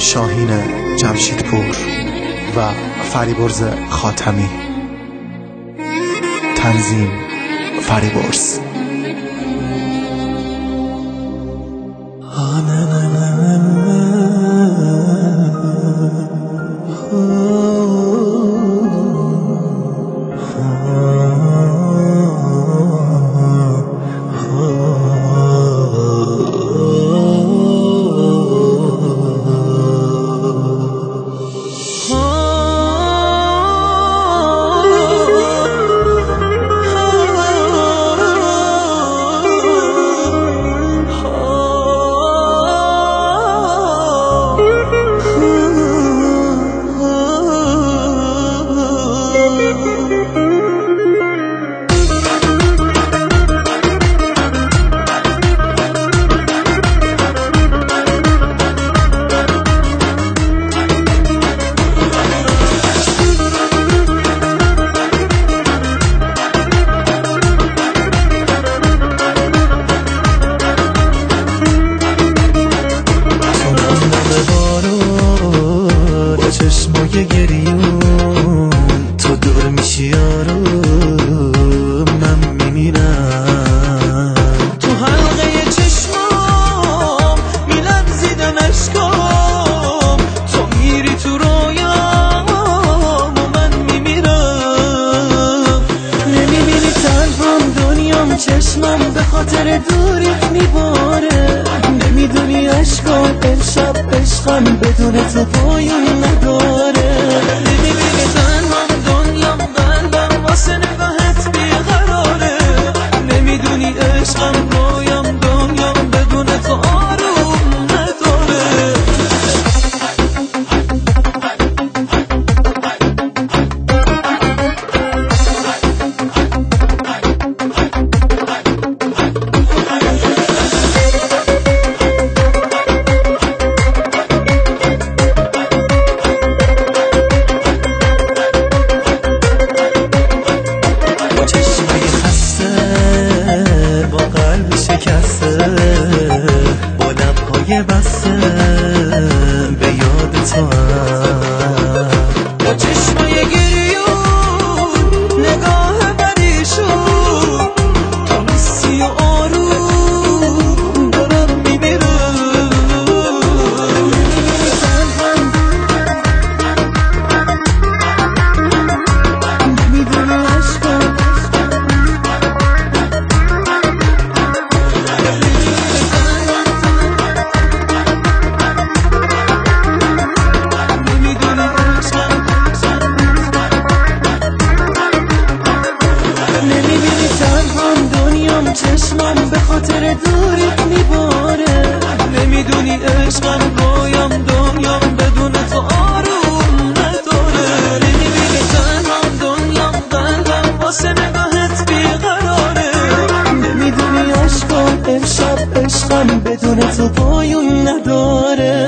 شاهین جمشیدپور و فریبرز خاتمی. تنظیم فریبرز. چشمای گریون تو دور میشی یارو من میمیرم تو حلقه چشمام میلرزیدن اشکام تو میری تو رویام و من میمیرم نمیبینی تنهام دنیام چشمم به خاطر دوریت میباره نمیدونی اشکام امشب عشقم بدون تو پایون نداره نمیبینی تنهام دنیام قلبم واسه نگاهت بیقراره نمیدونی عشقم رویام دنیام بدون تو آروم نداره با لبهای بسته به یاد تو با چشمای گریون نگاه پریشون تو میسی و آروم دارم میمیرم نمیدونی عشقم چشمم به خاطر دوریت میباره نمیدونی عشقم رویام دنیام بدون تو آروم نداره نمیبینی تنهام دنیام قلبم واسه نگاهت بیقراره نمیدونی عشقم امشب عشقم بدون تو پایون نداره